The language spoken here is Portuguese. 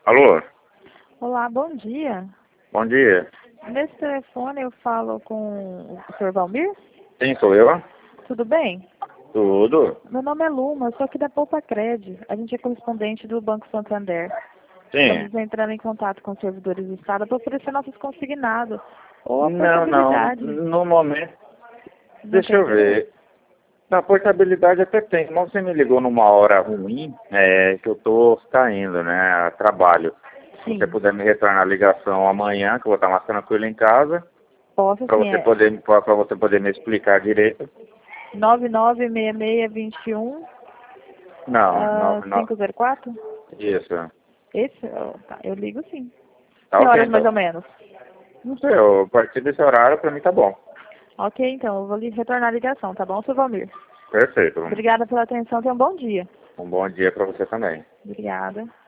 Alô? Olá, bom dia. Bom dia. Nesse telefone eu falo com o Sr. Valmir? Sim, sou eu? Tudo bem? Tudo? Meu nome é Luma, eu sou aqui da Poupa Cred. A gente é correspondente do Banco Santander. Sim. Estamos entrando em contato com os servidores do Estado para oferecer nossos consignados ou a Não. portabilidade. No momento, Não deixa tem eu interesse? ver. Na portabilidade até tem, mas você me ligou numa hora ruim, que eu tô saindo, né, a trabalho. Se você Sim. puder me retornar a ligação amanhã, que eu vou estar mais tranquilo em casa, Posso para sim, você é poder, para você poder me explicar direito. 996621 Não, 99. 504? Isso. Esse? Tá, eu ligo sim. Tá Que ok, horas mais ou então. menos? Não sei, a partir desse horário para mim tá bom. Ok, então, eu vou lhe retornar a ligação, tá bom, Sr. Valmir? Perfeito. Obrigada pela atenção, tenha um bom dia. Um bom dia para você também. Obrigada.